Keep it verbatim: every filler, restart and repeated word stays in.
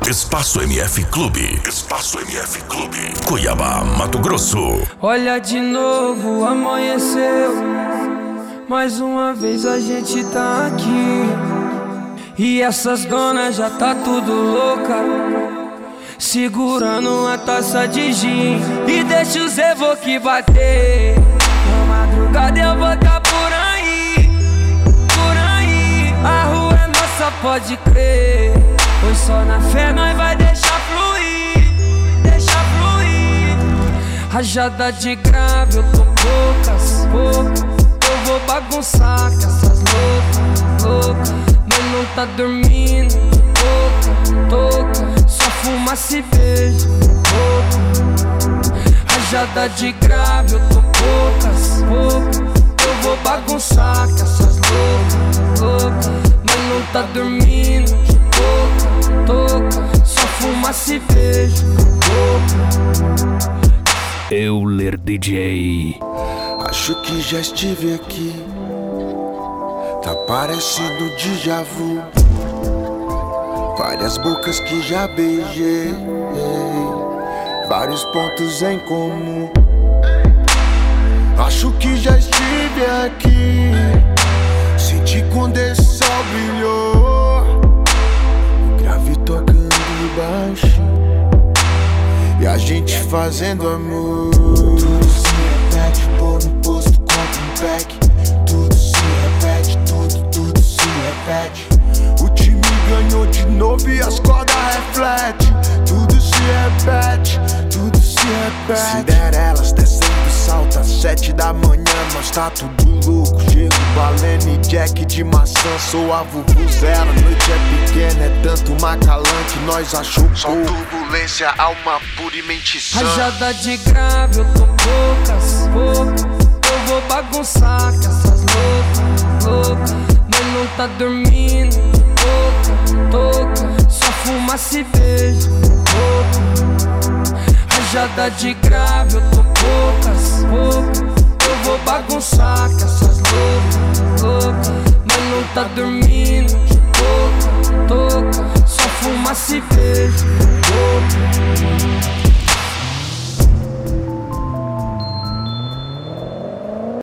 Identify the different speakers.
Speaker 1: Espaço M F Clube. Espaço M F Clube. Cuiabá, Mato Grosso.
Speaker 2: Olha de novo, amanheceu. Mais uma vez a gente tá aqui. E essas donas já tá tudo louca, segurando uma taça de gin. E deixa os evoque bater. Na madrugada eu vou tá por aí, por aí. A rua é nossa, pode crer. Pois só na fé nós vai deixar fluir, deixar fluir. Rajada de grave, eu tô poucas, poucas. Eu vou bagunçar com essas loucas, loucas. Mas não tá dormindo, toca, toca. Só fumaça e beijo, boca. Rajada de grave, eu tô poucas, poucas. Eu vou bagunçar com essas loucas, loucas. Mas não tá dormindo, toca, toca. Só fumaça e beijo, boca.
Speaker 3: Euler D J.
Speaker 4: Acho que já estive aqui. Tá parecendo déjà vu. Várias bocas que já beijei, vários pontos em comum. Acho que já estive aqui. Senti quando esse sol brilhou, o grave tocando baixo e a gente fazendo amor. Tudo se repete, pô no posto, compra um pack. Tudo se repete, tudo, tudo se repete. O time ganhou de novo e as cordas refletem. Tudo se repete, tudo se repete. Cinderelas descendo salto às sete da manhã. Nós tá tudo louco, chego balene, jack de maçã. Sou a vuvuzela, a noite é pequena. É tanto macalã que nós achou pouco. Só turbulência, alma pura e mente sã.
Speaker 2: Rajada de grave, eu tô poucas, poucas. Eu vou bagunçar com essas loucas, loucas. Mas não tá dormindo, toca, toca. Só fumaça e beijo, boca. Rajada de grave, eu tô poucas, poucas. Eu vou bagunçar com essas loucas, loucas. Mas não tá dormindo,